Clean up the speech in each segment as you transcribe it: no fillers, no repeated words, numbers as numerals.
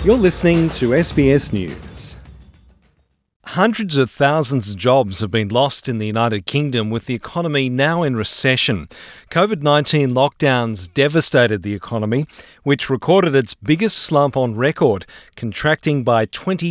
You're listening to SBS News. Hundreds of thousands of jobs have been lost in the United Kingdom, with the economy now in recession. COVID-19 lockdowns devastated the economy, which recorded its biggest slump on record, contracting by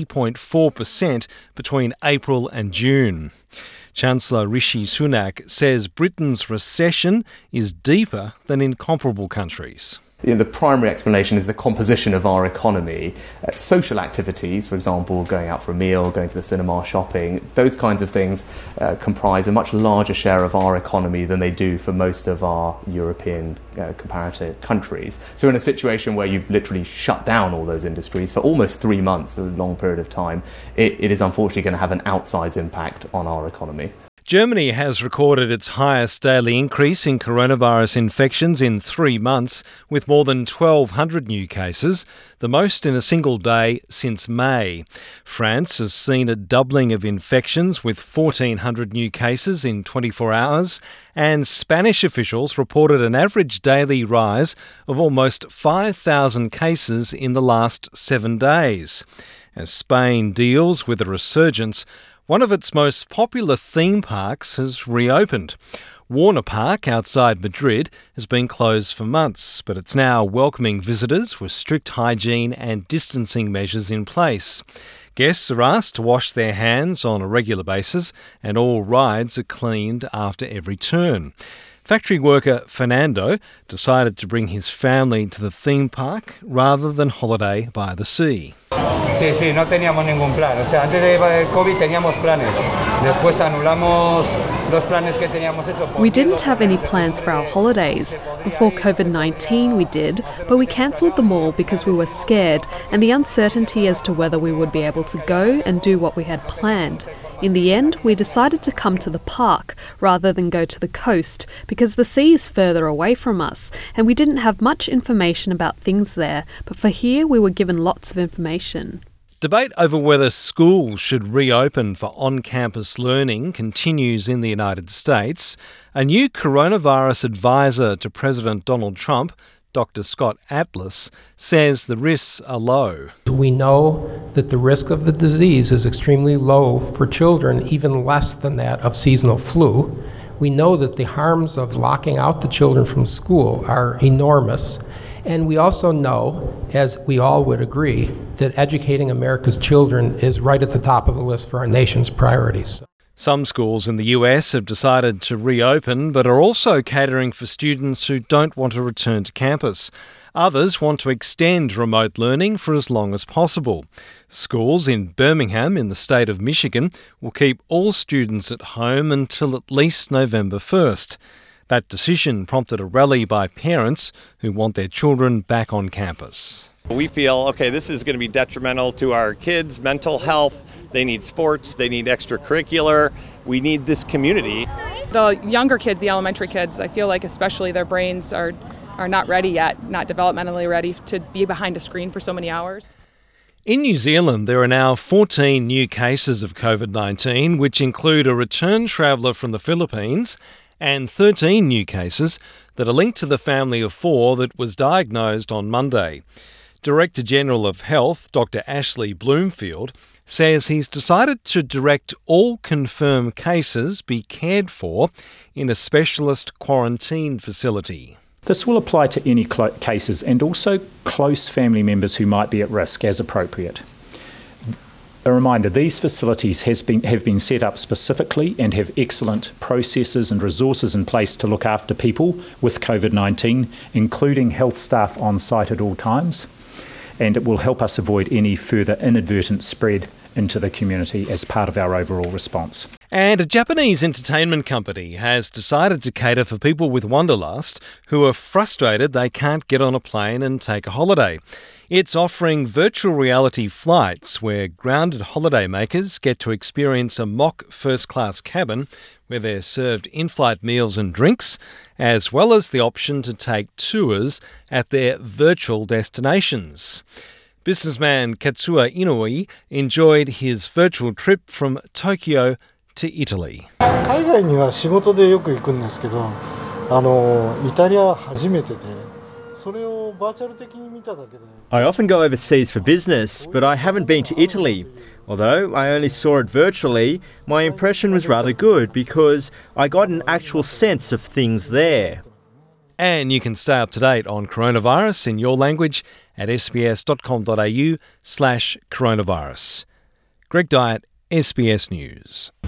20.4% between April and June. Chancellor Rishi Sunak says Britain's recession is deeper than in comparable countries. The primary explanation is the composition of our economy. Social activities, for example, going out for a meal, going to the cinema, shopping, those kinds of things comprise a much larger share of our economy than they do for most of our European comparative countries. So in a situation where you've literally shut down all those industries for almost 3 months, a long period of time, it is unfortunately going to have an outsized impact on our economy. Germany has recorded its highest daily increase in coronavirus infections in 3 months, with more than 1,200 new cases, the most in a single day since May. France has seen a doubling of infections, with 1,400 new cases in 24 hours, and Spanish officials reported an average daily rise of almost 5,000 cases in the last 7 days. As Spain deals with a resurgence, one of its most popular theme parks has reopened. Warner Park outside Madrid has been closed for months, but it's now welcoming visitors with strict hygiene and distancing measures in place. Guests are asked to wash their hands on a regular basis, and all rides are cleaned after every turn. Factory worker Fernando decided to bring his family to the theme park rather than holiday by the sea. Sí, no teníamos ningún plan. O sea, antes de COVID teníamos planes. Después anulamos los planes que teníamos hecho. We didn't have any plans for our holidays. Before COVID-19 we did, but we cancelled them all because we were scared and the uncertainty as to whether we would be able to go and do what we had planned. In the end, we decided to come to the park rather than go to the coast because the sea is further away from us and we didn't have much information about things there, but for here we were given lots of information. Debate over whether schools should reopen for on-campus learning continues in the United States. A new coronavirus advisor to President Donald Trump, Dr. Scott Atlas, says the risks are low. We know that the risk of the disease is extremely low for children, even less than that of seasonal flu. We know that the harms of locking out the children from school are enormous. And we also know, as we all would agree, that educating America's children is right at the top of the list for our nation's priorities. Some schools in the US have decided to reopen, but are also catering for students who don't want to return to campus. Others want to extend remote learning for as long as possible. Schools in Birmingham, in the state of Michigan, will keep all students at home until at least November 1st. That decision prompted a rally by parents who want their children back on campus. We feel, this is going to be detrimental to our kids' mental health. They need sports, they need extracurricular, we need this community. The younger kids, the elementary kids, I feel like especially their brains are not ready yet, not developmentally ready to be behind a screen for so many hours. In New Zealand, there are now 14 new cases of COVID-19, which include a return traveller from the Philippines, and 13 new cases that are linked to the family of 4 that was diagnosed on Monday. Director General of Health, Dr. Ashley Bloomfield, says he's decided to direct all confirmed cases be cared for in a specialist quarantine facility. This will apply to any cases and also close family members who might be at risk as appropriate. A reminder, these facilities have been set up specifically and have excellent processes and resources in place to look after people with COVID-19, including health staff on site at all times, and it will help us avoid any further inadvertent spread into the community as part of our overall response. And a Japanese entertainment company has decided to cater for people with wanderlust who are frustrated they can't get on a plane and take a holiday. It's offering virtual reality flights where grounded holidaymakers get to experience a mock first-class cabin where they're served in-flight meals and drinks, as well as the option to take tours at their virtual destinations. Businessman Katsuya Inoue enjoyed his virtual trip from Tokyo to Italy. 海外には仕事でよく行くんですけど、イタリアは初めてで、それを I often go overseas for business, but I haven't been to Italy. Although I only saw it virtually, my impression was rather good because I got an actual sense of things there. And you can stay up to date on coronavirus in your language at sbs.com.au/coronavirus. Greg Dyett, SBS News.